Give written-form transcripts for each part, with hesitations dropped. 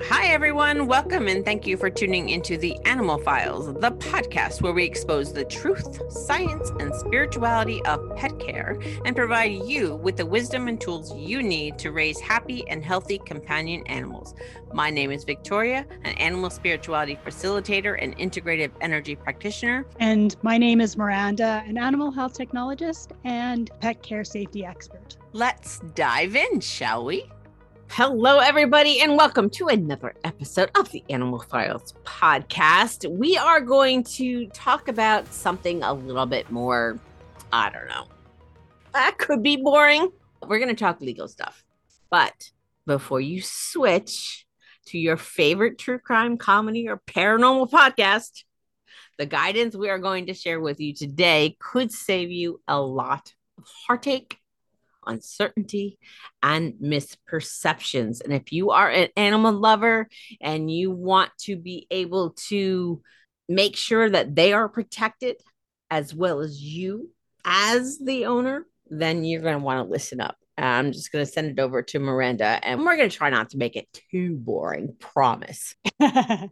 Hi, everyone. Welcome and thank you for tuning into the Animal Files, the podcast where we expose the truth, science, and spirituality of pet care and provide you with the wisdom and tools you need to raise happy and healthy companion animals. My name is Victoria, an animal spirituality facilitator and integrative energy practitioner. And my name is Miranda, an animal health technologist and pet care safety expert. Let's dive in, shall we? Hello, everybody, and welcome to another episode of the Animal Files podcast. We are going to talk about something a little bit more, I don't know, that could be boring. We're going to talk legal stuff. But before you switch to your favorite true crime, comedy, or paranormal podcast, the guidance we are going to share with you today could save you a lot of heartache, uncertainty, and misperceptions. And if you are an animal lover and you want to be able to make sure that they are protected as well as you as the owner, then you're going to want to listen up. I'm just going to send it over to Miranda and we're going to try not to make it too boring, promise. Yeah,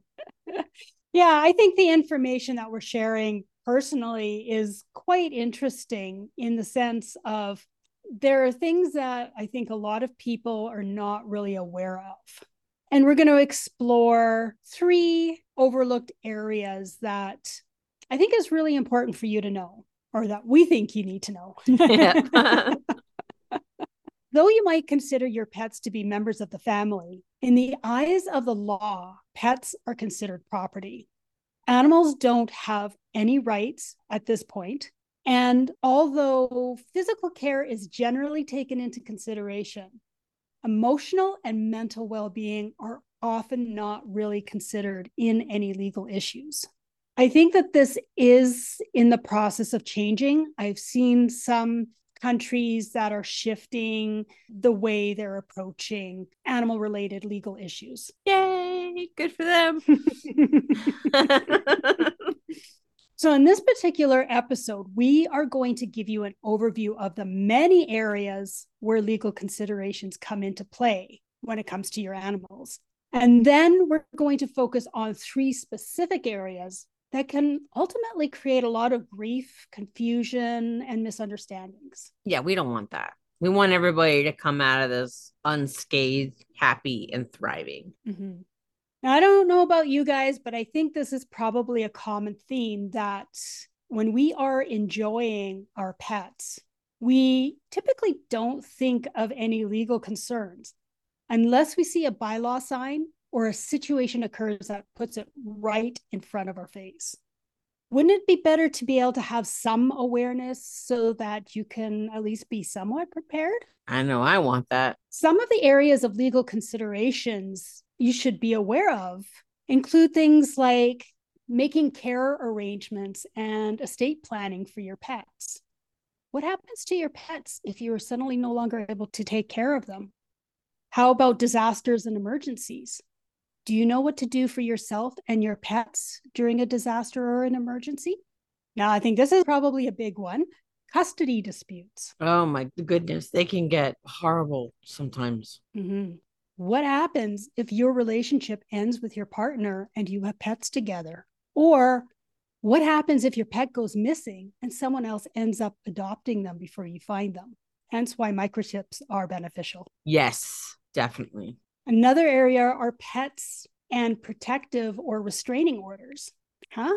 I think the information that we're sharing personally is quite interesting in the sense of there are things that I think a lot of people are not really aware of. And we're going to explore 3 overlooked areas that I think is really important for you to know, or that we think you need to know. Yeah. Though you might consider your pets to be members of the family, in the eyes of the law, pets are considered property. Animals don't have any rights at this point. And although physical care is generally taken into consideration, emotional and mental well-being are often not really considered in any legal issues. I think that this is in the process of changing. I've seen some countries that are shifting the way they're approaching animal-related legal issues. Yay, good for them. So in this particular episode, we are going to give you an overview of the many areas where legal considerations come into play when it comes to your animals. And then we're going to focus on 3 specific areas that can ultimately create a lot of grief, confusion, and misunderstandings. Yeah, we don't want that. We want everybody to come out of this unscathed, happy, and thriving. Mm-hmm. Now, I don't know about you guys, but I think this is probably a common theme that when we are enjoying our pets, we typically don't think of any legal concerns unless we see a bylaw sign or a situation occurs that puts it right in front of our face. Wouldn't it be better to be able to have some awareness so that you can at least be somewhat prepared? I know I want that. Some of the areas of legal considerations you should be aware of include things like making care arrangements and estate planning for your pets. What happens to your pets if you are suddenly no longer able to take care of them? How about disasters and emergencies? Do you know what to do for yourself and your pets during a disaster or an emergency? Now, I think this is probably a big one. Custody disputes. Oh my goodness, they can get horrible sometimes. Mm-hmm. What happens if your relationship ends with your partner and you have pets together? Or what happens if your pet goes missing and someone else ends up adopting them before you find them? Hence why microchips are beneficial. Yes, definitely. Another area are pets and protective or restraining orders. Huh?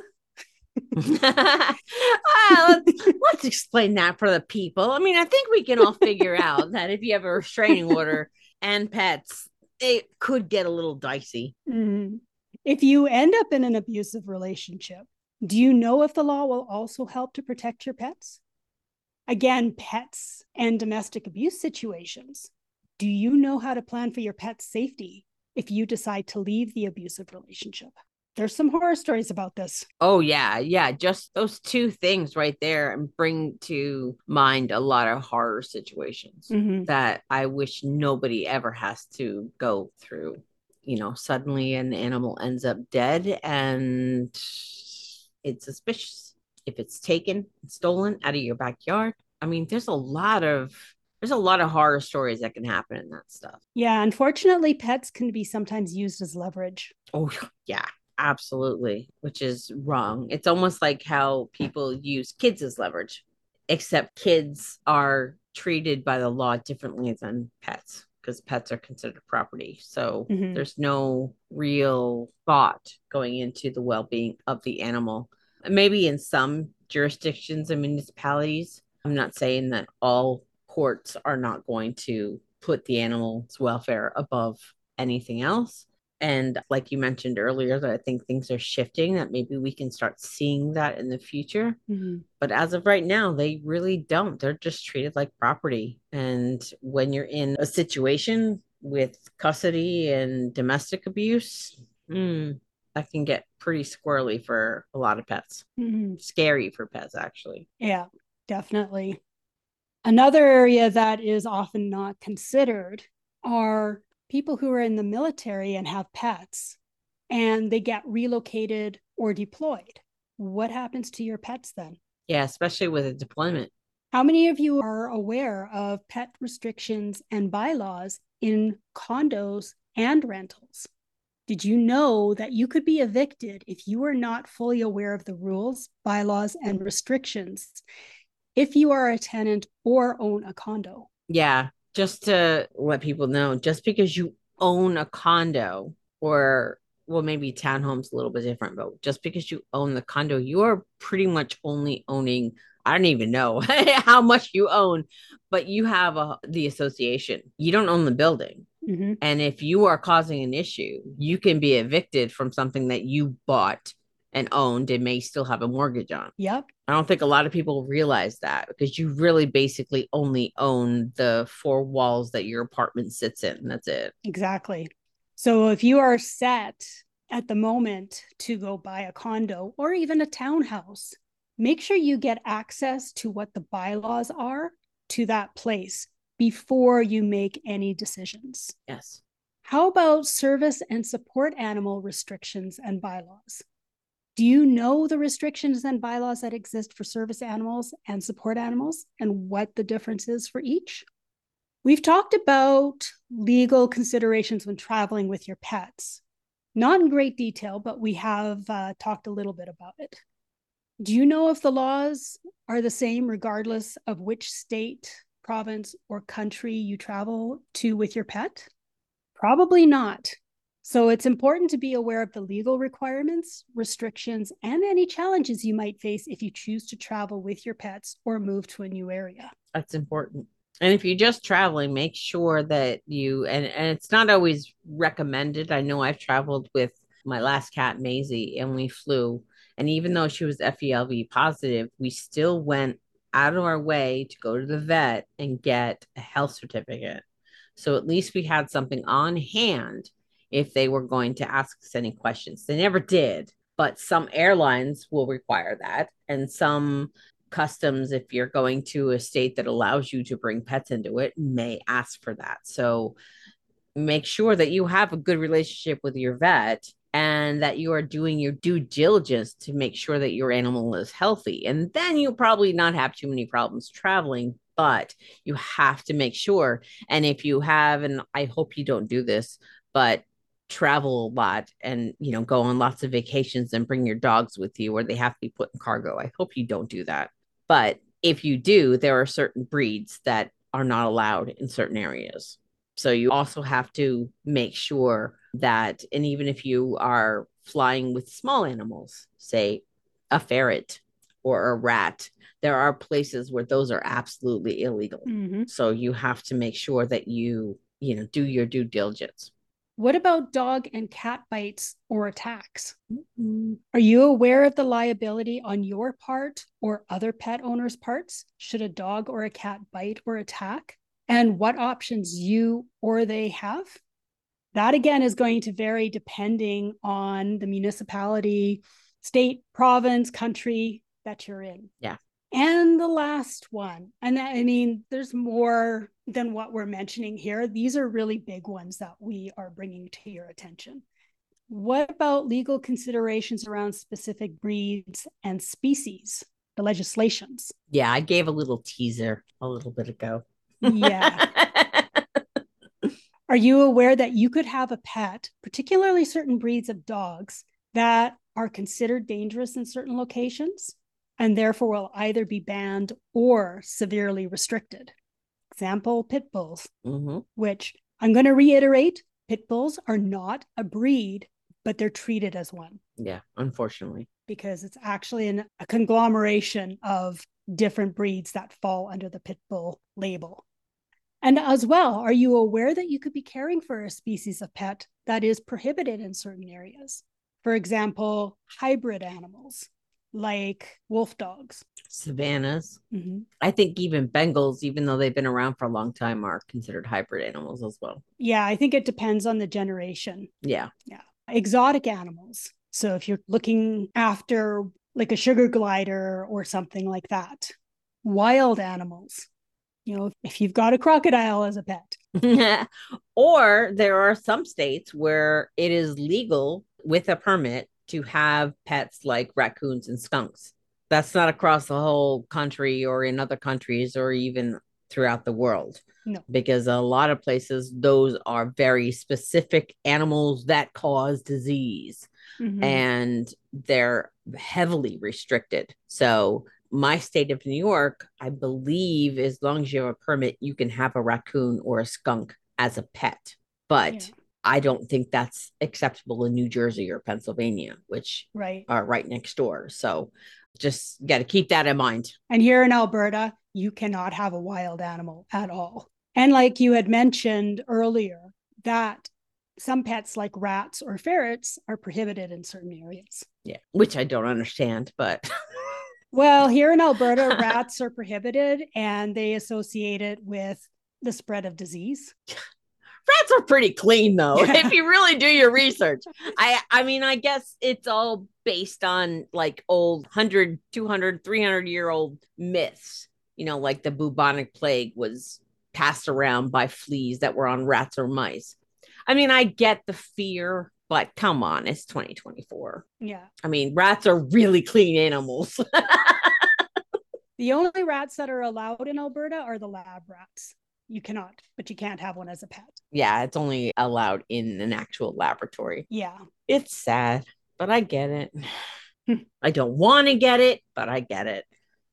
Let's explain that for the people. I mean, I think we can all figure out that if you have a restraining order and pets, it could get a little dicey. Mm-hmm. If you end up in an abusive relationship, do you know if the law will also help to protect your pets? Again, pets and domestic abuse situations. Do you know how to plan for your pet's safety if you decide to leave the abusive relationship? There's some horror stories about this. Oh, yeah. Yeah. Just those 2 things right there and bring to mind a lot of horror situations that I wish nobody ever has to go through. You know, suddenly an animal ends up dead and it's suspicious. If it's taken and stolen out of your backyard, I mean, there's a lot of There's a lot of horror stories that can happen in that stuff. Yeah, unfortunately, pets can be sometimes used as leverage. Oh, yeah, absolutely, which is wrong. It's almost like how people use kids as leverage, except kids are treated by the law differently than pets because pets are considered property. So there's no real thought going into the well being of the animal. Maybe in some jurisdictions and municipalities, I'm not saying that all courts are not going to put the animal's welfare above anything else. And like you mentioned earlier, that I think things are shifting, that maybe we can start seeing that in the future. But as of right now, they really don't. They're just treated like property. And when you're in a situation with custody and domestic abuse, that can get pretty squirrely for a lot of pets. Scary for pets, actually. Yeah, definitely. Another area that is often not considered are people who are in the military and have pets and they get relocated or deployed. What happens to your pets then? Yeah, especially with a deployment. How many of you are aware of pet restrictions and bylaws in condos and rentals? Did you know that you could be evicted if you are not fully aware of the rules, bylaws, and restrictions if you are a tenant or own a condo? Yeah, just to let people know, just because you own a condo or, well, maybe townhome's a little bit different, but just because you own the condo, you are pretty much only owning, I don't even know how much you own, but you have the association. You don't own the building. And if you are causing an issue, you can be evicted from something that you bought and owned and may still have a mortgage on. Yep. I don't think a lot of people realize that because you really basically only own the four walls that your apartment sits in. That's it. Exactly. So if you are set at the moment to go buy a condo or even a townhouse, make sure you get access to what the bylaws are to that place before you make any decisions. Yes. How about service and support animal restrictions and bylaws? Do you know the restrictions and bylaws that exist for service animals and support animals and what the difference is for each? We've talked about legal considerations when traveling with your pets. Not in great detail, but we have talked a little bit about it. Do you know if the laws are the same regardless of which state, province, or country you travel to with your pet? Probably not. So it's important to be aware of the legal requirements, restrictions, and any challenges you might face if you choose to travel with your pets or move to a new area. That's important. And if you're just traveling, make sure that you, and it's not always recommended. I know I've traveled with my last cat, Maisie, and we flew. And even though she was FELV positive, we still went out of our way to go to the vet and get a health certificate. So at least we had something on hand if they were going to ask us any questions. They never did, but some airlines will require that. And some customs, if you're going to a state that allows you to bring pets into it, may ask for that. So make sure that you have a good relationship with your vet and that you are doing your due diligence to make sure that your animal is healthy. And then you'll probably not have too many problems traveling, but you have to make sure. And if you have, and I hope you don't do this, but travel a lot and go on lots of vacations and bring your dogs with you, or they have to be put in cargo. I hope you don't do that. But if you do, there are certain breeds that are not allowed in certain areas. So you also have to make sure that, and even if you are flying with small animals, say a ferret or a rat, there are places where those are absolutely illegal. So you have to make sure that you do your due diligence. What about dog and cat bites or attacks? Are you aware of the liability on your part or other pet owners' parts should a dog or a cat bite or attack? And what options you or they have? That again is going to vary depending on the municipality, state, province, country that you're in. Yeah. And the last one, and I mean, there's more than what we're mentioning here. These are really big ones that we are bringing to your attention. What about legal considerations around specific breeds and species, the legislations? Yeah, I gave a little teaser a little bit ago. Yeah. Are you aware that you could have a pet, particularly certain breeds of dogs, that are considered dangerous in certain locations and therefore will either be banned or severely restricted? Example, pit bulls, which I'm going to reiterate, pit bulls are not a breed, but they're treated as one. Yeah, unfortunately. Because it's actually a conglomeration of different breeds that fall under the pit bull label. And as well, are you aware that you could be caring for a species of pet that is prohibited in certain areas? For example, hybrid animals like wolf dogs. Savannas. I think even Bengals, even though they've been around for a long time, are considered hybrid animals as well. Yeah, I think it depends on the generation. Yeah. Exotic animals. So if you're looking after like a sugar glider or something like that. Wild animals. If you've got a crocodile as a pet. Or there are some states where it is legal with a permit to have pets like raccoons and skunks. That's not across the whole country or in other countries or even throughout the world. No. Because a lot of places, those are very specific animals that cause disease. And they're heavily restricted. So my state of New York, I believe, as long as you have a permit, you can have a raccoon or a skunk as a pet. But I don't think that's acceptable in New Jersey or Pennsylvania, which are right next door. So just got to keep that in mind. And here in Alberta, you cannot have a wild animal at all. And like you had mentioned earlier, that some pets like rats or ferrets are prohibited in certain areas. Yeah, which I don't understand, but... Well, here in Alberta, rats are prohibited and they associate it with the spread of disease. Rats are pretty clean, though, if you really do your research. I mean, I guess it's all based on like old 100, 200, 300-year-old myths. Like the bubonic plague was passed around by fleas that were on rats or mice. I mean, I get the fear, but come on, it's 2024. Yeah. I mean, rats are really clean animals. The only rats that are allowed in Alberta are the lab rats. You can't have one as a pet. Yeah, it's only allowed in an actual laboratory. Yeah. It's sad, but I get it. I don't want to get it, but I get it.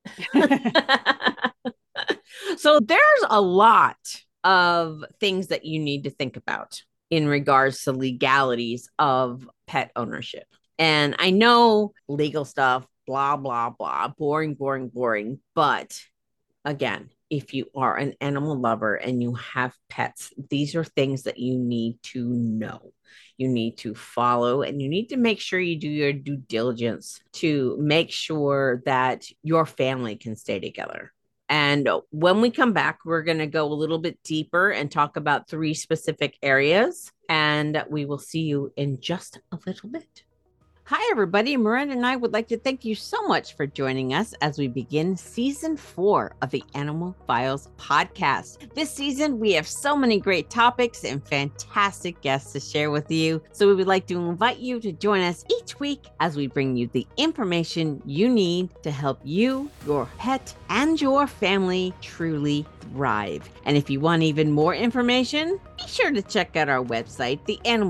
So there's a lot of things that you need to think about in regards to legalities of pet ownership. And I know legal stuff, blah, blah, blah, boring. But again, if you are an animal lover and you have pets, these are things that you need to know. You need to follow, and you need to make sure you do your due diligence to make sure that your family can stay together. And when we come back, we're going to go a little bit deeper and talk about 3 specific areas. And we will see you in just a little bit. Hi, everybody. Miranda and I would like to thank you so much for joining us as we begin season 4 of the Animal Files podcast. This season, we have so many great topics and fantastic guests to share with you. So we would like to invite you to join us each week as we bring you the information you need to help you, your pet, and your family truly thrive. And if you want even more information, be sure to check out our website,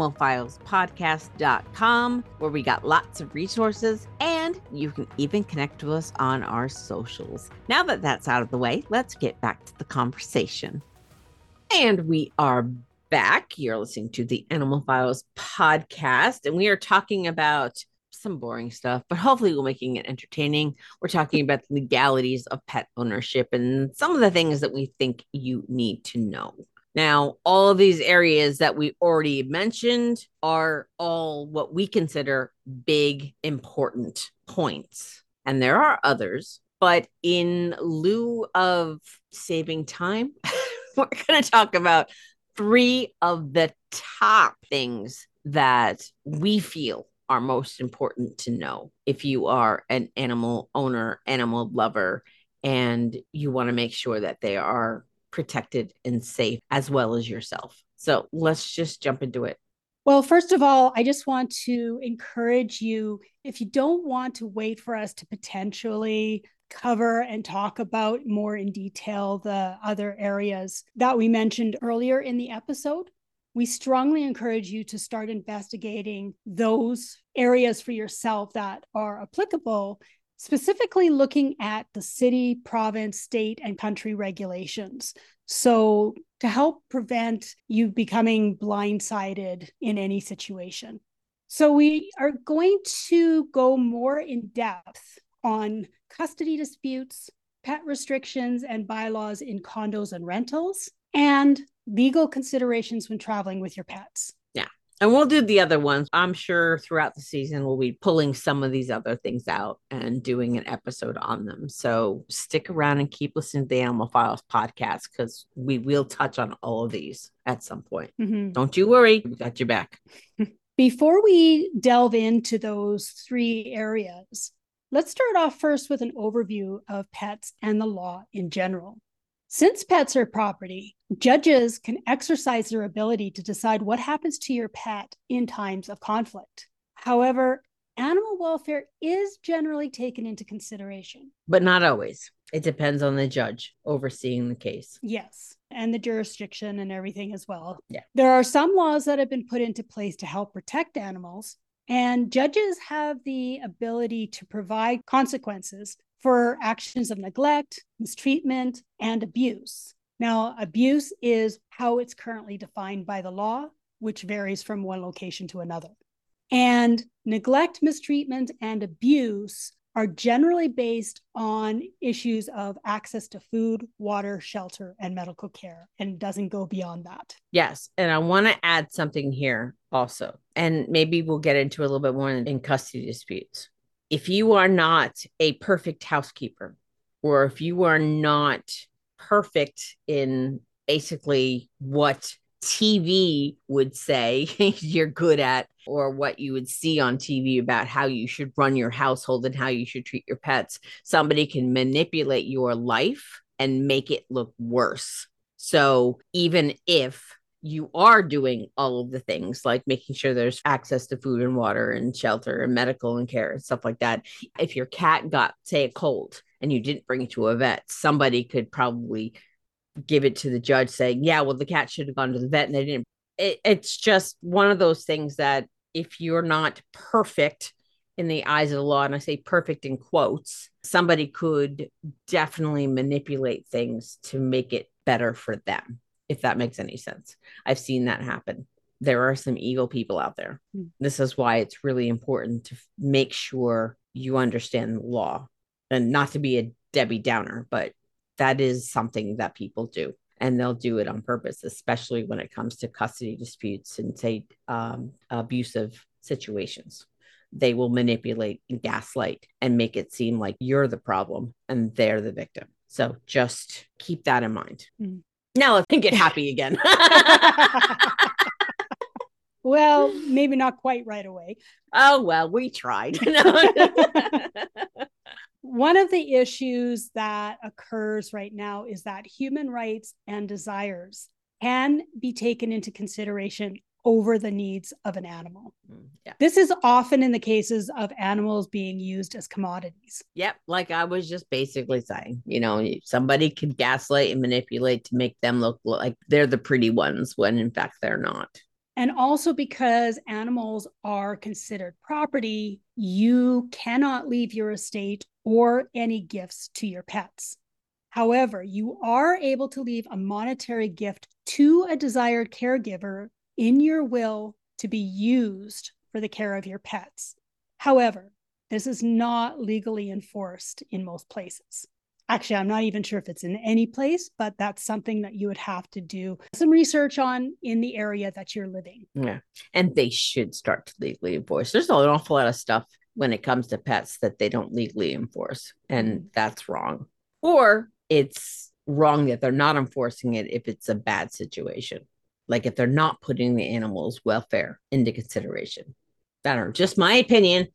theanimalfilespodcast.com, where we got lots of resources, and you can even connect with us on our socials. Now that that's out of the way, let's get back to the conversation. And we are back. You're listening to the Animal Files podcast, and we are talking about some boring stuff, but hopefully we're making it entertaining. We're talking about the legalities of pet ownership and some of the things that we think you need to know. Now, all of these areas that we already mentioned are all what we consider big, important points. And there are others, but in lieu of saving time, we're going to talk about 3 of the top things that we feel are most important to know if you are an animal owner, animal lover, and you want to make sure that they are protected and safe as well as yourself. So let's just jump into it. Well, first of all, I just want to encourage you, if you don't want to wait for us to potentially cover and talk about more in detail the other areas that we mentioned earlier in the episode, we strongly encourage you to start investigating those areas for yourself that are applicable, specifically looking at the city, province, state, and country regulations. So to help prevent you becoming blindsided in any situation. So we are going to go more in depth on custody disputes, pet restrictions and bylaws in condos and rentals, and legal considerations when traveling with your pets. Yeah. And we'll do the other ones. I'm sure throughout the season, we'll be pulling some of these other things out and doing an episode on them. So stick around and keep listening to the Animal Files podcast because we will touch on all of these at some point. Mm-hmm. Don't you worry. We got your back. Before we delve into those 3 areas, let's start off first with an overview of pets and the law in general. Since pets are property, judges can exercise their ability to decide what happens to your pet in times of conflict. However, animal welfare is generally taken into consideration. But not always. It depends on the judge overseeing the case. Yes, and the jurisdiction and everything as well. Yeah. There are some laws that have been put into place to help protect animals, and judges have the ability to provide consequences for actions of neglect, mistreatment, and abuse. Now, abuse is how it's currently defined by the law, which varies from one location to another. And neglect, mistreatment, and abuse are generally based on issues of access to food, water, shelter, and medical care, and doesn't go beyond that. Yes. And I want to add something here also, and maybe we'll get into a little bit more in custody disputes. If you are not a perfect housekeeper, or if you are not perfect in basically what TV would say you're good at, or what you would see on TV about how you should run your household and how you should treat your pets, somebody can manipulate your life and make it look worse. So even if you are doing all of the things like making sure there's access to food and water and shelter and medical and care and stuff like that, if your cat got, say, a cold and you didn't bring it to a vet, somebody could probably give it to the judge saying, yeah, well, the cat should have gone to the vet and they didn't. It's just one of those things that if you're not perfect in the eyes of the law, and I say perfect in quotes, somebody could definitely manipulate things to make it better for them, if that makes any sense. I've seen that happen. There are some evil people out there. This is why it's really important to make sure you understand the law, and not to be a Debbie Downer, but that is something that people do, and they'll do it on purpose, especially when it comes to custody disputes and, say, abusive situations. They will manipulate and gaslight and make it seem like you're the problem and they're the victim. So just keep that in mind. Now let's get happy again. Well, maybe not quite right away. Oh, well, we tried. One of the issues that occurs right now is that human rights and desires can be taken into consideration over the needs of an animal. Yeah. This is often in the cases of animals being used as commodities. Yep. Like I was just basically saying, somebody can gaslight and manipulate to make them look like they're the pretty ones when in fact they're not. And also because animals are considered property, you cannot leave your estate or any gifts to your pets. However, you are able to leave a monetary gift to a desired caregiver in your will to be used for the care of your pets. However, this is not legally enforced in most places. Actually, I'm not even sure if it's in any place, but that's something that you would have to do some research on in the area that you're living. Yeah. And they should start to legally enforce. There's an awful lot of stuff when it comes to pets that they don't legally enforce. And that's wrong. Or it's wrong that they're not enforcing it if it's a bad situation. Like if they're not putting the animal's welfare into consideration. I don't know, just my opinion.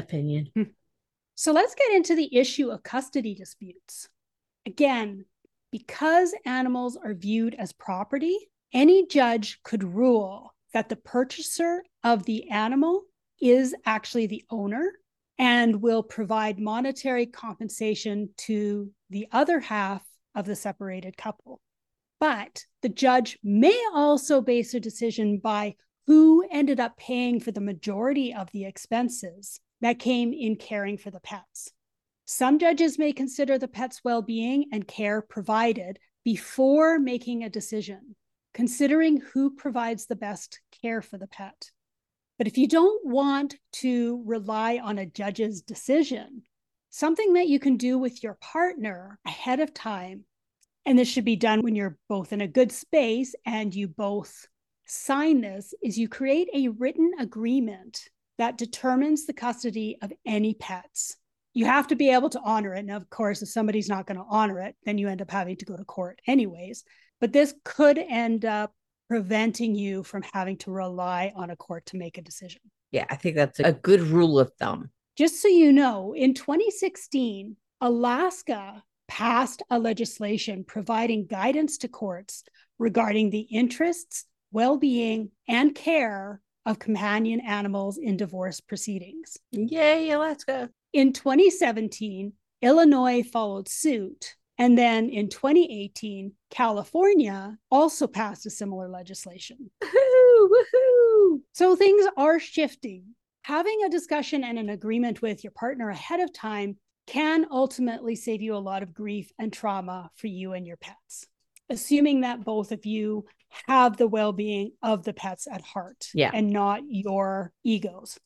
So let's get into the issue of custody disputes. Again, because animals are viewed as property, any judge could rule that the purchaser of the animal is actually the owner and will provide monetary compensation to the other half of the separated couple. But the judge may also base a decision by who ended up paying for the majority of the expenses that came in caring for the pets. Some judges may consider the pet's well-being and care provided before making a decision, considering who provides the best care for the pet. But if you don't want to rely on a judge's decision, something that you can do with your partner ahead of time, and this should be done when you're both in a good space and you both sign this, is you create a written agreement that determines the custody of any pets. You have to be able to honor it. And of course, if somebody's not going to honor it, then you end up having to go to court anyways. But this could end up preventing you from having to rely on a court to make a decision. Yeah, I think that's a good rule of thumb. Just so you know, in 2016, Alaska passed a legislation providing guidance to courts regarding the interests, well-being, and care of companion animals in divorce proceedings. Yay, Alaska. In 2017, Illinois followed suit. And then in 2018, California also passed a similar legislation. Woohoo, woohoo. So things are shifting. Having a discussion and an agreement with your partner ahead of time can ultimately save you a lot of grief and trauma for you and your pets, assuming that both of you have the well-being of the pets at heart, and not your egos.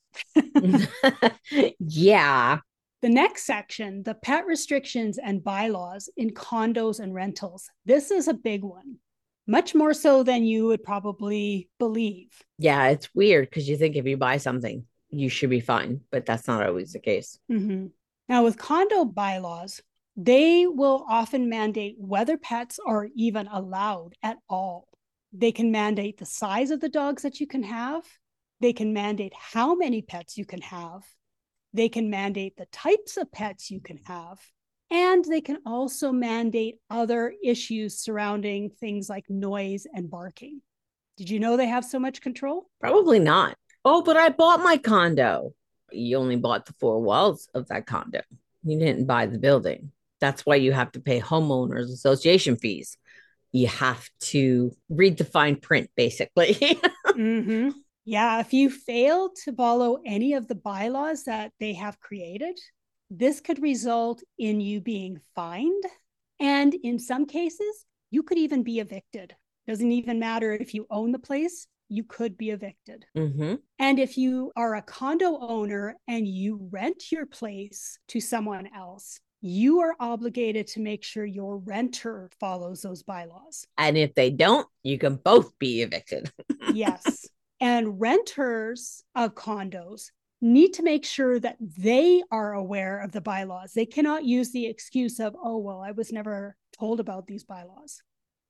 Yeah. The next section, the pet restrictions and bylaws in condos and rentals. This is a big one, much more so than you would probably believe. Yeah, it's weird because you think if you buy something, you should be fine, but that's not always the case. Mm-hmm. Now, with condo bylaws, they will often mandate whether pets are even allowed at all. They can mandate the size of the dogs that you can have. They can mandate how many pets you can have. They can mandate the types of pets you can have. And they can also mandate other issues surrounding things like noise and barking. Did you know they have so much control? Probably not. Oh, but I bought my condo. You only bought the 4 walls of that condo. You didn't buy the building. That's why you have to pay homeowners association fees. You have to read the fine print, basically. Mm-hmm. Yeah, if you fail to follow any of the bylaws that they have created, this could result in you being fined. And in some cases, you could even be evicted. Doesn't even matter if you own the place, you could be evicted. Mm-hmm. And if you are a condo owner and you rent your place to someone else, you are obligated to make sure your renter follows those bylaws. And if they don't, you can both be evicted. Yes. And renters of condos need to make sure that they are aware of the bylaws. They cannot use the excuse of, oh, well, I was never told about these bylaws.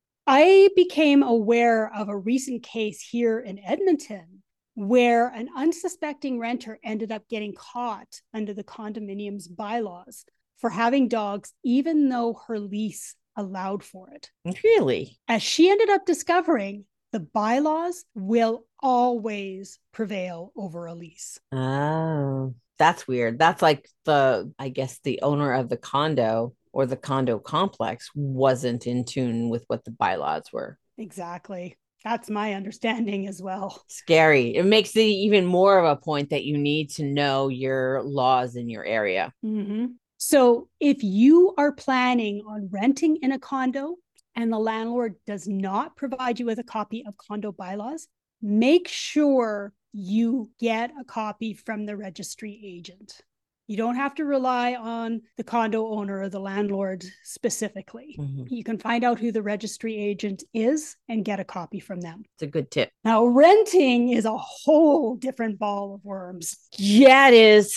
I became aware of a recent case here in Edmonton where an unsuspecting renter ended up getting caught under the condominium's bylaws for having dogs, even though her lease allowed for it. Really? As she ended up discovering, the bylaws will always prevail over a lease. Oh, that's weird. That's like I guess the owner of the condo or the condo complex wasn't in tune with what the bylaws were. Exactly. That's my understanding as well. Scary. It makes it even more of a point that you need to know your laws in your area. Mm-hmm. So if you are planning on renting in a condo and the landlord does not provide you with a copy of condo bylaws, make sure you get a copy from the registry agent. You don't have to rely on the condo owner or the landlord specifically. Mm-hmm. You can find out who the registry agent is and get a copy from them. It's a good tip. Now, renting is a whole different ball of worms. Yeah, it is.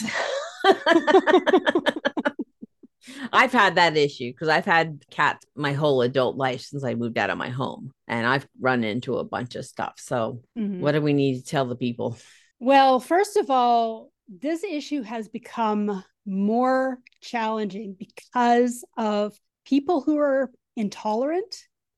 I've had that issue because I've had cats my whole adult life since I moved out of my home, and I've run into a bunch of stuff. So what do we need to tell the people? Well, first of all, this issue has become more challenging because of people who are intolerant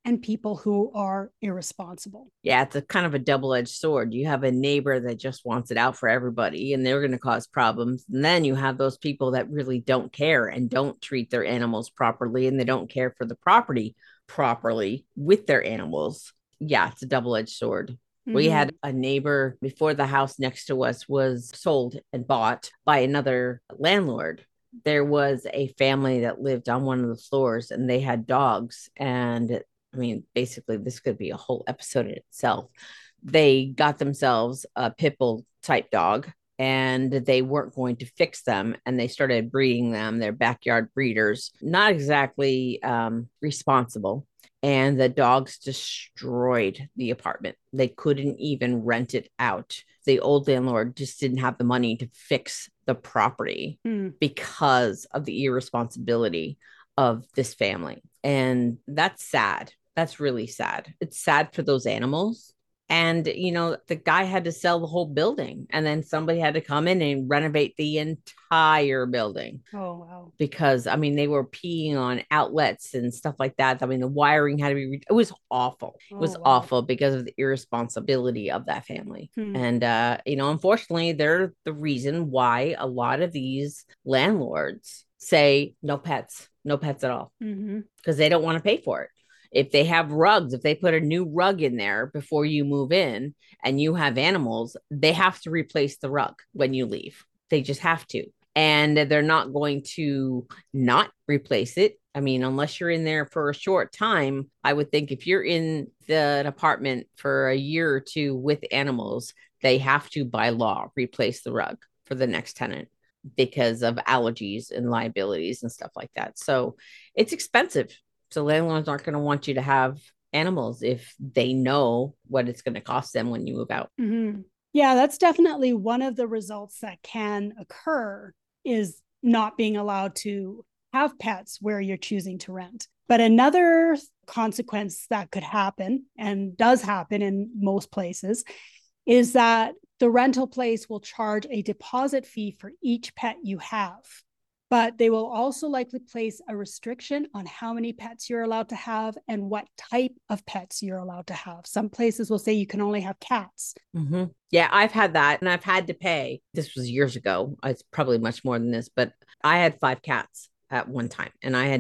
and people who are irresponsible. Yeah, it's a kind of a double-edged sword. You have a neighbor that just wants it out for everybody and they're going to cause problems. And then you have those people that really don't care and don't treat their animals properly and they don't care for the property properly with their animals. Yeah, it's a double-edged sword. We had a neighbor before the house next to us was sold and bought by another landlord. There was a family that lived on one of the floors and they had dogs. And I mean, basically, this could be a whole episode in itself. They got themselves a pit bull type dog and they weren't going to fix them. And they started breeding them. They're backyard breeders, not exactly responsible. And the dogs destroyed the apartment. They couldn't even rent it out. The old landlord just didn't have the money to fix the property because of the irresponsibility of this family. And that's sad. That's really sad. It's sad for those animals. And, you know, the guy had to sell the whole building and then somebody had to come in and renovate the entire building. Oh, wow. Because, I mean, they were peeing on outlets and stuff like that. I mean, the wiring had to be, it was awful. It was awful because of the irresponsibility of that family. And, you know, unfortunately, they're the reason why a lot of these landlords say no pets at all because they don't want to pay for it. If they have rugs, if they put a new rug in there before you move in and you have animals, they have to replace the rug when you leave. They just have to. And they're not going to not replace it. I mean, unless you're in there for a short time, I would think if you're in an apartment for a year or two with animals, they have to, by law, replace the rug for the next tenant because of allergies and liabilities and stuff like that. So it's expensive. So landlords aren't going to want you to have animals if they know what it's going to cost them when you move out. Yeah, that's definitely one of the results that can occur is not being allowed to have pets where you're choosing to rent. But another consequence that could happen and does happen in most places is that the rental place will charge a deposit fee for each pet you have. But they will also likely place a restriction on how many pets you're allowed to have and what type of pets you're allowed to have. Some places will say you can only have cats. Yeah, I've had that and I've had to pay. This was years ago. It's probably much more than this, but I had 5 cats at one time and I had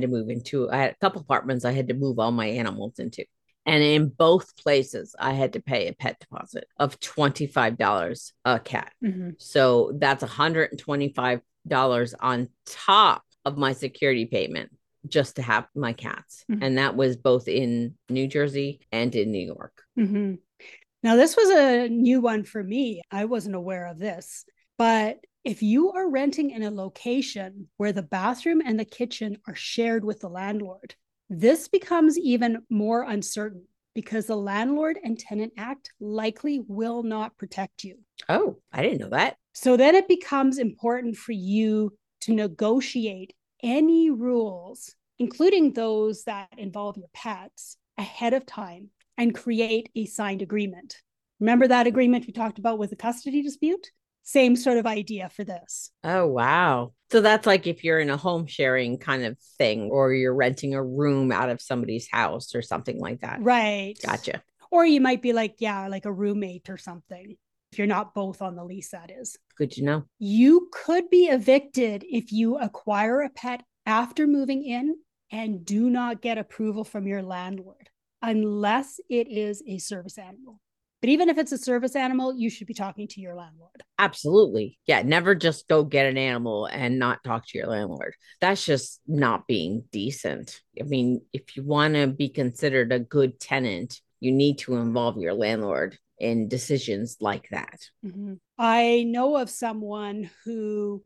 a couple apartments I had to move all my animals into. And in both places, I had to pay a pet deposit of $25 a cat. So that's $125 on top of my security payment just to have my cats. And that was both in New Jersey and in New York. Now, this was a new one for me. I wasn't aware of this. But if you are renting in a location where the bathroom and the kitchen are shared with the landlord, this becomes even more uncertain because the Landlord and Tenant Act likely will not protect you. Oh, I didn't know that. So then it becomes important for you to negotiate any rules, including those that involve your pets, ahead of time and create a signed agreement. Remember that agreement we talked about with the custody dispute? Same sort of idea for this. Oh, wow. So that's like if you're in a home sharing kind of thing, or you're renting a room out of somebody's house or something like that. Right. Gotcha. Or you might be like a roommate or something. If you're not both on the lease, that is. Good to know. You could be evicted if you acquire a pet after moving in and do not get approval from your landlord, unless it is a service animal. But even if it's a service animal, you should be talking to your landlord. Absolutely. Yeah. Never just go get an animal and not talk to your landlord. That's just not being decent. I mean, if you want to be considered a good tenant, you need to involve your landlord in decisions like that. I know of someone who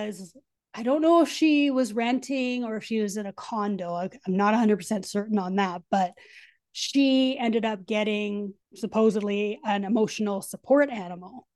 I don't know if she was renting or if she was in a condo. I'm not 100% certain on that, but she ended up getting supposedly an emotional support animal.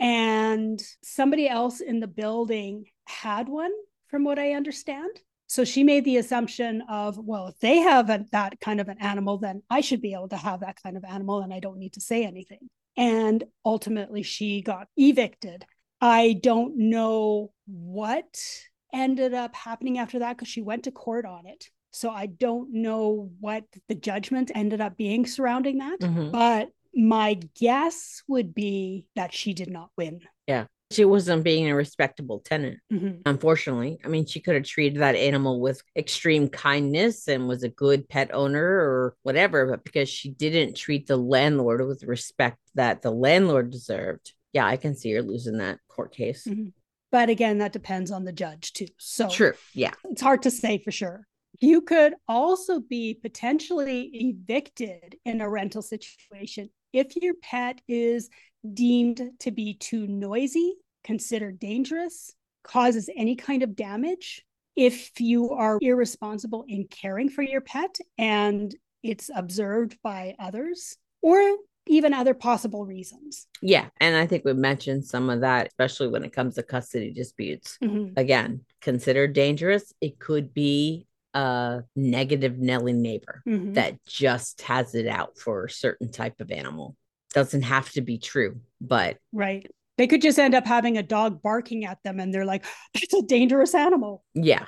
And somebody else in the building had one, from what I understand. So she made the assumption of, well, if they have that kind of an animal, then I should be able to have that kind of animal and I don't need to say anything. And ultimately, she got evicted. I don't know what ended up happening after that because she went to court on it. So I don't know what the judgment ended up being surrounding that. Mhm. But my guess would be that she did not win. Yeah. She wasn't being a respectable tenant, Mhm. unfortunately. I mean, she could have treated that animal with extreme kindness and was a good pet owner or whatever, but because she didn't treat the landlord with respect that the landlord deserved, yeah, I can see her losing that court case. Mhm. But again, that depends on the judge too. So True. Yeah. it's hard to say for sure. You could also be potentially evicted in a rental situation if your pet is deemed to be too noisy, considered dangerous, causes any kind of damage. If you are irresponsible in caring for your pet and it's observed by others, or even other possible reasons. Yeah. And I think we mentioned some of that, especially when it comes to custody disputes. Mhm. Again, considered dangerous. It could be a negative Nelly neighbor Mhm. that just has it out for a certain type of animal. Doesn't have to be true, but Right. They could just end up having a dog barking at them and they're like, that's a dangerous animal. yeah.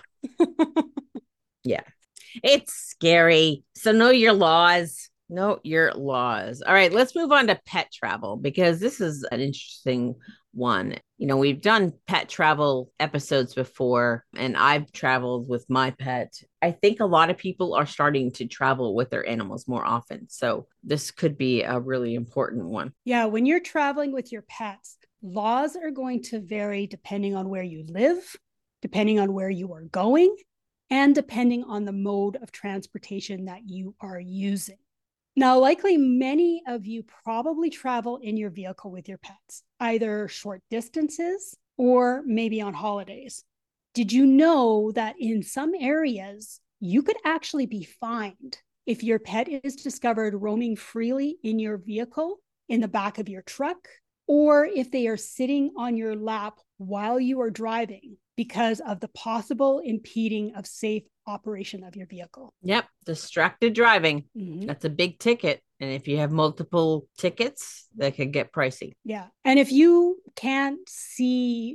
Yeah. It's scary. So know your laws. Know your laws. All right, let's move on to pet travel because this is an interesting one. You know, we've done pet travel episodes before, and I've traveled with my pet. I think a lot of people are starting to travel with their animals more often. So this could be a really important one. Yeah, when you're traveling with your pets, laws are going to vary depending on where you live, depending on where you are going, and depending on the mode of transportation that you are using. Now, likely many of you probably travel in your vehicle with your pets, either short distances or maybe on holidays. Did you know that in some areas, you could actually be fined if your pet is discovered roaming freely in your vehicle, in the back of your truck, or if they are sitting on your lap while you are driving because of the possible impeding of safe operation of your vehicle? Yep, distracted driving. Mhm. That's a big ticket. And if you have multiple tickets, that could get pricey. Yeah. And if you can't see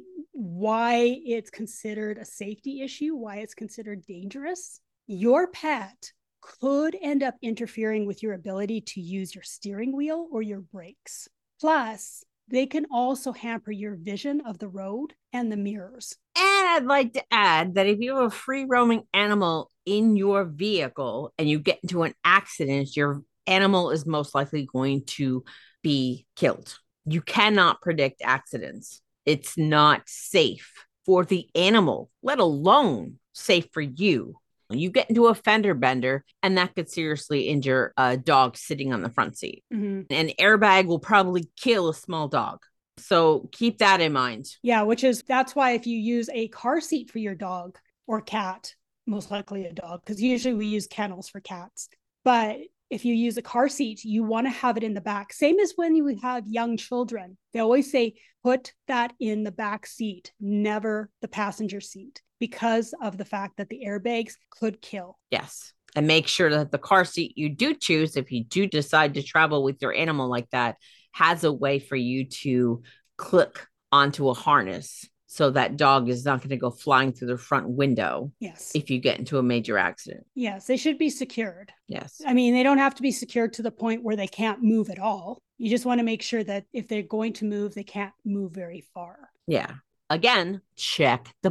why it's considered a safety issue, why it's considered dangerous, your pet could end up interfering with your ability to use your steering wheel or your brakes. Plus, they can also hamper your vision of the road and the mirrors. And I'd like to add that if you have a free roaming animal in your vehicle and you get into an accident, your animal is most likely going to be killed. You cannot predict accidents. It's not safe for the animal, let alone safe for you. You get into a fender bender, and that could seriously injure a dog sitting on the front seat. Mhm. An airbag will probably kill a small dog. So keep that in mind. Yeah, that's why if you use a car seat for your dog or cat, most likely a dog, because usually we use kennels for cats. But if you use a car seat, you want to have it in the back. Same as when you have young children. They always say, put that in the back seat, never the passenger seat, because of the fact that the airbags could kill. Yes. And make sure that the car seat you do choose, if you do decide to travel with your animal like that, has a way for you to click onto a harness so that dog is not going to go flying through the front window. Yes. If you get into a major accident. Yes, they should be secured. Yes. I mean, they don't have to be secured to the point where they can't move at all. You just want to make sure that if they're going to move, they can't move very far. Yeah. Again, check the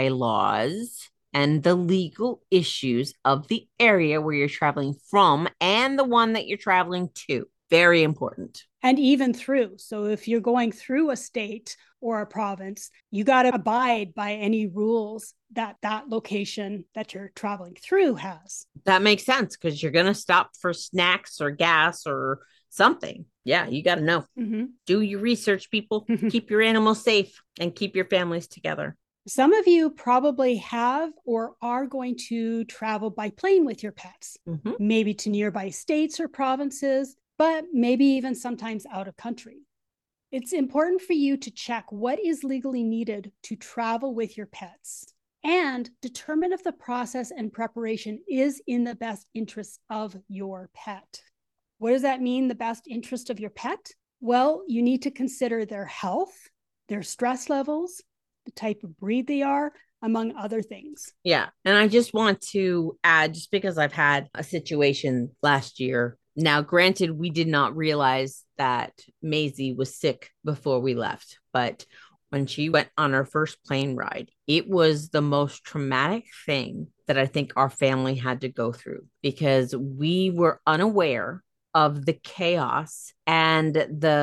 bylaws and the legal issues of the area where you're traveling from and the one that you're traveling to. Very important. And even through. So if you're going through a state or a province, you got to abide by any rules that location that you're traveling through has. That makes sense because you're going to stop for snacks or gas or something. Yeah, you got to know. Mm-hmm. Do your research, people. Keep your animals safe and keep your families together. Some of you probably have or are going to travel by plane with your pets, maybe to nearby states or provinces, but maybe even sometimes out of country. It's important for you to check what is legally needed to travel with your pets and determine if the process and preparation is in the best interest of your pet. What does that mean, the best interest of your pet? Well, you need to consider their health, their stress levels, the type of breed they are, among other things. Yeah. And I just want to add, just because I've had a situation last year. Now, granted, we did not realize that Maisie was sick before we left, but when she went on her first plane ride, it was the most traumatic thing that I think our family had to go through, because we were unaware of the chaos and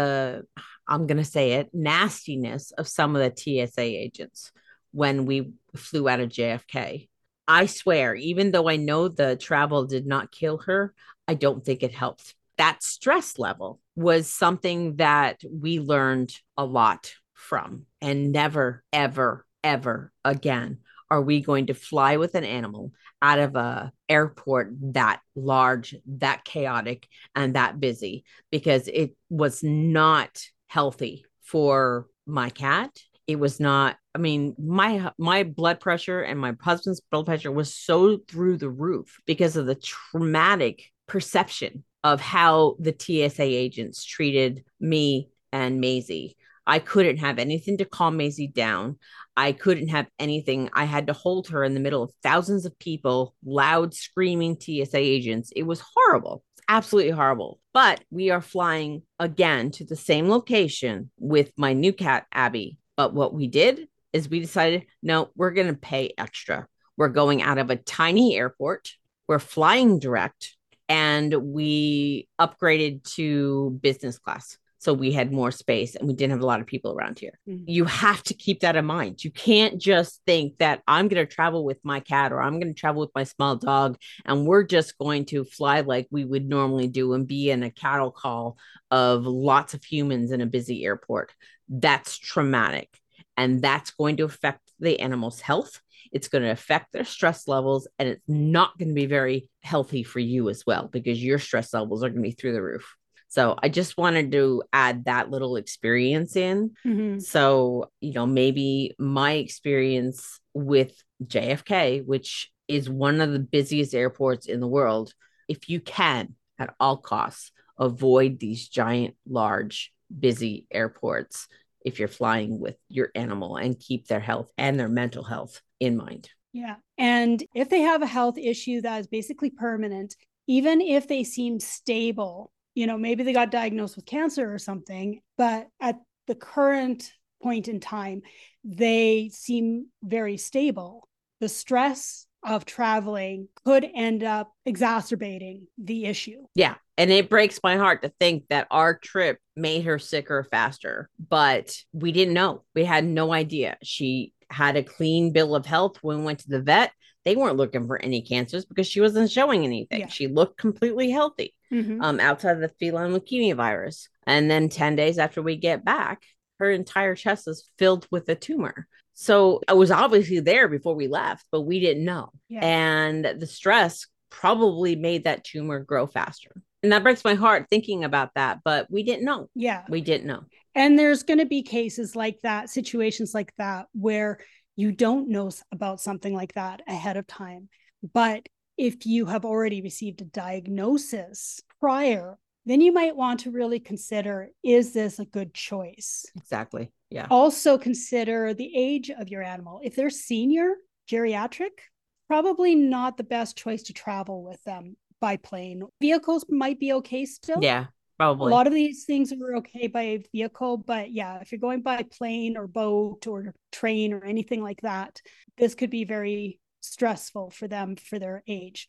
I'm going to say it, nastiness of some of the TSA agents when we flew out of JFK. I swear, even though I know the travel did not kill her, I don't think it helped. That stress level was something that we learned a lot from, and never, ever, ever again are we going to fly with an animal out of a airport that large, that chaotic, and that busy, because it was not healthy for my cat. It was not, I mean, my blood pressure and my husband's blood pressure was so through the roof because of the traumatic perception of how the TSA agents treated me and Maisie. I couldn't have anything to calm Maisie down. I couldn't have anything. I had to hold her in the middle of thousands of people, loud screaming TSA agents. It was horrible. Absolutely horrible. But we are flying again to the same location with my new cat, Abby. But what we did is we decided, no, we're going to pay extra. We're going out of a tiny airport. We're flying direct, and we upgraded to business class. So we had more space and we didn't have a lot of people around here. Mm-hmm. You have to keep that in mind. You can't just think that I'm going to travel with my cat or I'm going to travel with my small dog and we're just going to fly like we would normally do and be in a cattle call of lots of humans in a busy airport. That's traumatic. And that's going to affect the animal's health. It's going to affect their stress levels, and it's not going to be very healthy for you as well, because your stress levels are going to be through the roof. So I just wanted to add that little experience in. Mm-hmm. So, maybe my experience with JFK, which is one of the busiest airports in the world, if you can, at all costs, avoid these giant, large, busy airports if you're flying with your animal, and keep their health and their mental health in mind. Yeah. And if they have a health issue that is basically permanent, even if they seem stable, maybe they got diagnosed with cancer or something, but at the current point in time, they seem very stable. The stress of traveling could end up exacerbating the issue. Yeah. And it breaks my heart to think that our trip made her sicker faster, but we didn't know. We had no idea. She had a clean bill of health when we went to the vet. They weren't looking for any cancers because she wasn't showing anything. Yeah. She looked completely healthy, outside of the feline leukemia virus. And then 10 days after we get back, her entire chest is filled with a tumor. So it was obviously there before we left, but we didn't know. Yeah. And the stress probably made that tumor grow faster. And that breaks my heart thinking about that, but we didn't know. Yeah. We didn't know. And there's going to be cases like that, situations like that, where you don't know about something like that ahead of time. But if you have already received a diagnosis prior, then you might want to really consider, is this a good choice? Exactly. Yeah. Also consider the age of your animal. If they're senior, geriatric, probably not the best choice to travel with them by plane. Vehicles might be okay still. Yeah, probably. A lot of these things are okay by vehicle, but yeah, if you're going by plane or boat or train or anything like that, this could be very stressful for them for their age.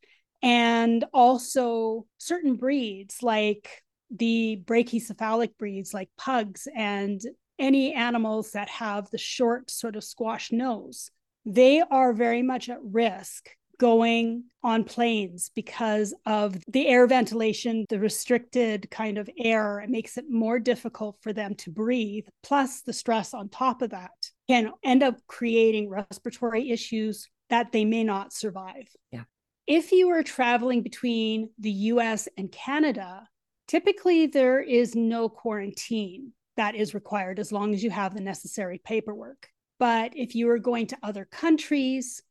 And also certain breeds, like the brachycephalic breeds, like pugs and any animals that have the short sort of squash nose, they are very much at risk going on planes because of the air ventilation, the restricted kind of air. It makes it more difficult for them to breathe. Plus the stress on top of that can end up creating respiratory issues that they may not survive. Yeah. If you are traveling between the US and Canada, typically there is no quarantine that is required as long as you have the necessary paperwork. But if you are going to other countries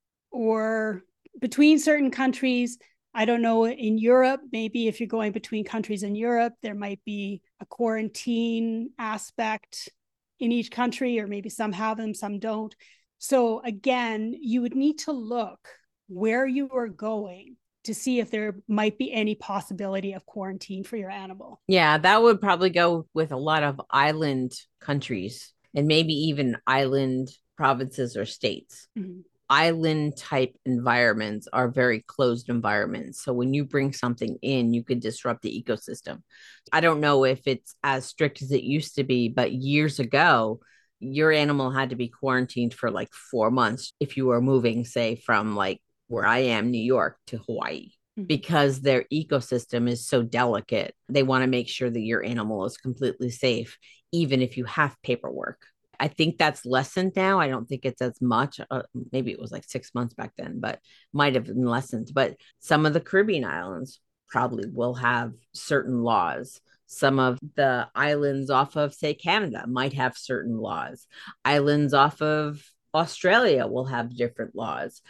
or between certain countries, I don't know, in Europe, maybe if you're going between countries in Europe, there might be a quarantine aspect in each country, or maybe some have them, some don't. So again, you would need to look where you are going to see if there might be any possibility of quarantine for your animal. Yeah, that would probably go with a lot of island countries and maybe even island provinces or states. Mm-hmm. Island type environments are very closed environments. So when you bring something in, you could disrupt the ecosystem. I don't know if it's as strict as it used to be, but years ago, your animal had to be quarantined for like 4 months if you were moving, say, from like where I am, New York to Hawaii, because their ecosystem is so delicate. They want to make sure that your animal is completely safe, even if you have paperwork. I think that's lessened now. I don't think it's as much. Maybe it was like 6 months back then, but might have been lessened. But some of the Caribbean islands probably will have certain laws. Some of the islands off of, say, Canada might have certain laws. Islands off of Australia will have different laws.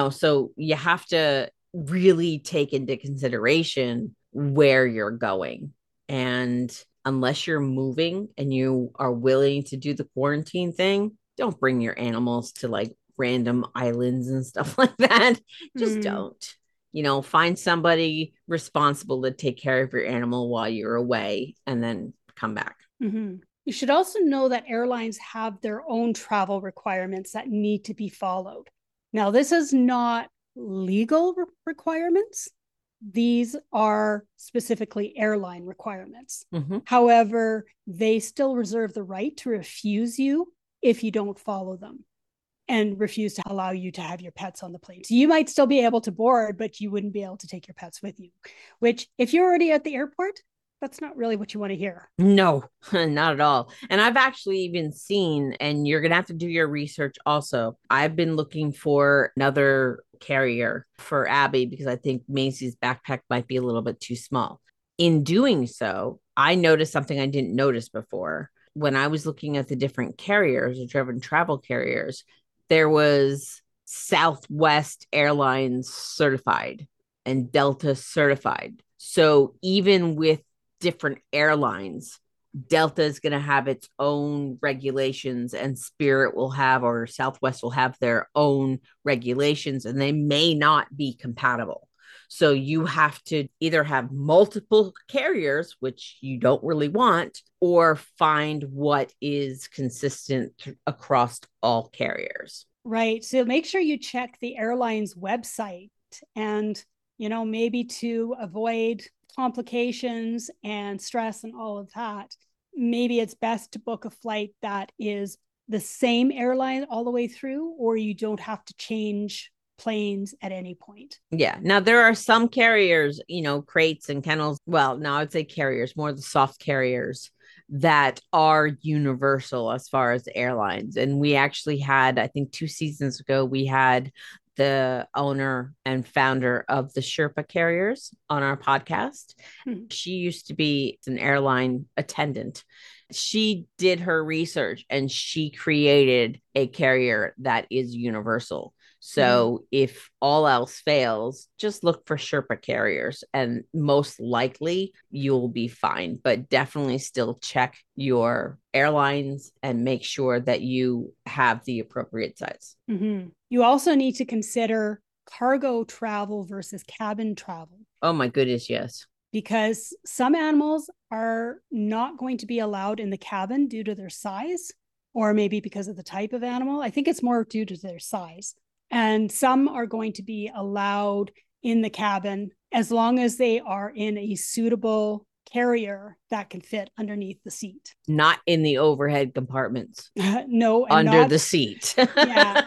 So you have to really take into consideration where you're going. And unless you're moving and you are willing to do the quarantine thing, don't bring your animals to like random islands and stuff like that. Just don't. Find somebody responsible to take care of your animal while you're away and then come back. Mm-hmm. You should also know that airlines have their own travel requirements that need to be followed. Now, this is not legal requirements. These are specifically airline requirements. Mm-hmm. However, they still reserve the right to refuse you if you don't follow them and refuse to allow you to have your pets on the plane. So you might still be able to board, but you wouldn't be able to take your pets with you, which if you're already at the airport, that's not really what you want to hear. No, not at all. And I've actually even seen, and you're going to have to do your research also. I've been looking for another carrier for Abby because I think Macy's backpack might be a little bit too small. In doing so, I noticed something I didn't notice before. When I was looking at the different carriers or different travel carriers, there was Southwest Airlines certified and Delta certified. So even with different airlines, Delta is going to have its own regulations and Spirit will have, or Southwest will have their own regulations, and they may not be compatible. So you have to either have multiple carriers, which you don't really want, or find what is consistent across all carriers. Right. So make sure you check the airline's website and, maybe to avoid complications and stress and all of that, maybe it's best to book a flight that is the same airline all the way through, or you don't have to change planes at any point. Yeah. Now there are some carriers, crates and kennels. Well, now I'd say carriers, more the soft carriers that are universal as far as airlines. And we actually had, I think 2 seasons ago, we had the owner and founder of the Sherpa carriers on our podcast. She used to be an airline attendant. She did her research and she created a carrier that is universal. So if all else fails, just look for Sherpa carriers and most likely you'll be fine. But definitely still check your airlines and make sure that you have the appropriate size. Mm-hmm. You also need to consider cargo travel versus cabin travel. Oh my goodness, yes. Because some animals are not going to be allowed in the cabin due to their size, or maybe because of the type of animal. I think it's more due to their size. And some are going to be allowed in the cabin as long as they are in a suitable carrier that can fit underneath the seat. Not in the overhead compartments. No. Under the seat. Yeah.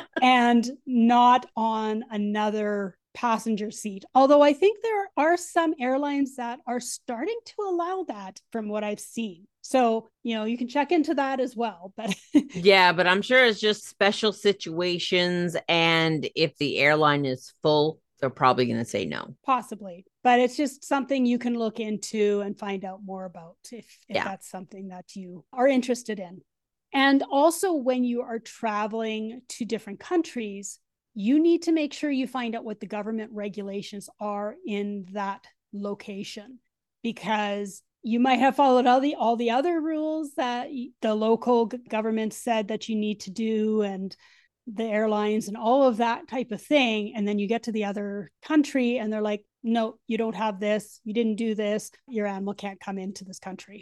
And not on another passenger seat. Although I think there are some airlines that are starting to allow that from what I've seen. So, you can check into that as well. But yeah, but I'm sure it's just special situations. And if the airline is full, they're probably going to say no. Possibly. But it's just something you can look into and find out more about if that's something that you are interested in. And also when you are traveling to different countries, you need to make sure you find out what the government regulations are in that location, because you might have followed all the other rules that the local government said that you need to do. And the airlines and all of that type of thing. And then you get to the other country and they're like, no, you don't have this. You didn't do this. Your animal can't come into this country.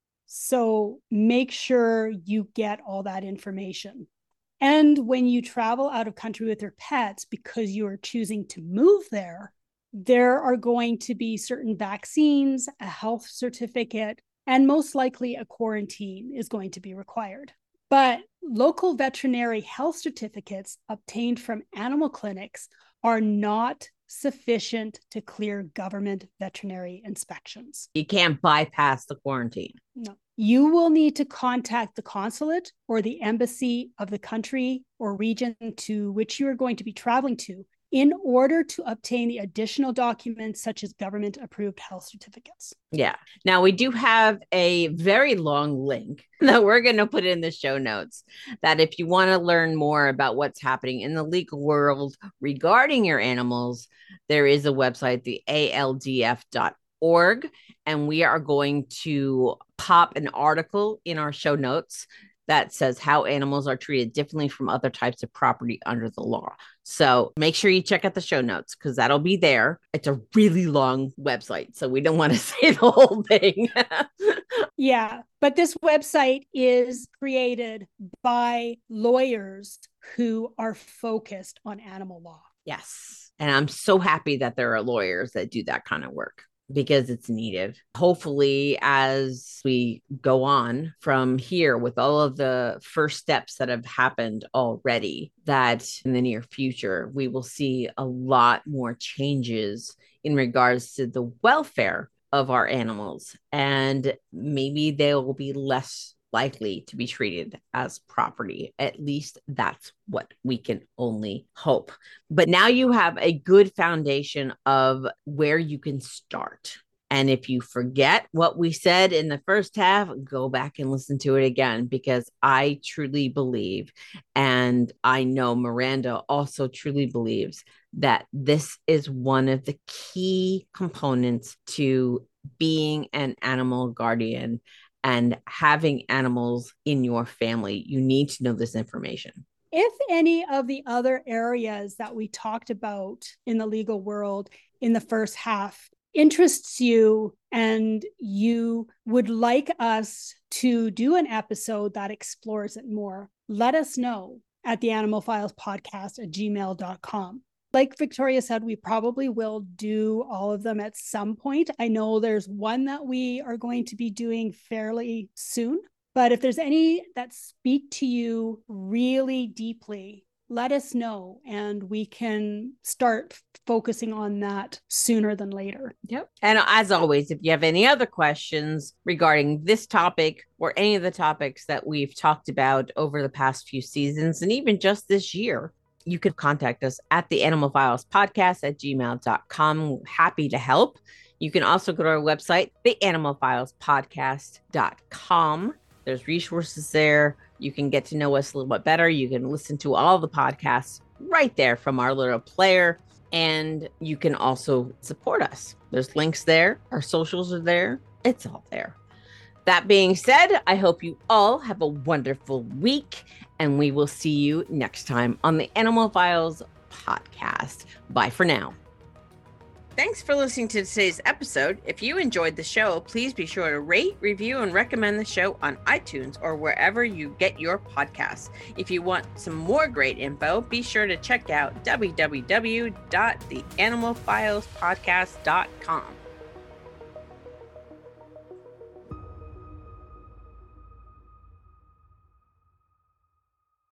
So make sure you get all that information. And when you travel out of country with your pets, because you are choosing to move there are going to be certain vaccines, a health certificate, and most likely a quarantine is going to be required. But local veterinary health certificates obtained from animal clinics are not sufficient to clear government veterinary inspections. You can't bypass the quarantine. No. You will need to contact the consulate or the embassy of the country or region to which you are going to be traveling to in order to obtain the additional documents such as government-approved health certificates. Yeah. Now, we do have a very long link that we're going to put in the show notes that if you want to learn more about what's happening in the legal world regarding your animals, there is a website, the ALDF.org, and we are going to pop an article in our show notes that says how animals are treated differently from other types of property under the law. So make sure you check out the show notes because that'll be there. It's a really long website, so we don't want to say the whole thing. Yeah, but this website is created by lawyers who are focused on animal law. Yes. And I'm so happy that there are lawyers that do that kind of work, because it's needed. Hopefully, as we go on from here with all of the first steps that have happened already, that in the near future, we will see a lot more changes in regards to the welfare of our animals. And maybe they will be less likely to be treated as property. At least that's what we can only hope. But now you have a good foundation of where you can start. And if you forget what we said in the first half, go back and listen to it again, because I truly believe, and I know Miranda also truly believes, that this is one of the key components to being an animal guardian and having animals in your family. You need to know this information. If any of the other areas that we talked about in the legal world in the first half interests you and you would like us to do an episode that explores it more, let us know at the animalfilespodcast@gmail.com. Like Victoria said, we probably will do all of them at some point. I know there's one that we are going to be doing fairly soon, but if there's any that speak to you really deeply, let us know and we can start focusing on that sooner than later. Yep. And as always, if you have any other questions regarding this topic or any of the topics that we've talked about over the past few seasons and even just this year, you could contact us at the animalfilespodcast@gmail.com. We're happy to help. You can also go to our website, theanimalfilespodcast.com. There's resources there. You can get to know us a little bit better. You can listen to all the podcasts right there from our little player. And you can also support us. There's links there. Our socials are there. It's all there. That being said, I hope you all have a wonderful week, and we will see you next time on the Animal Files podcast. Bye for now. Thanks for listening to today's episode. If you enjoyed the show, please be sure to rate, review, and recommend the show on iTunes or wherever you get your podcasts. If you want some more great info, be sure to check out www.theanimalfilespodcast.com.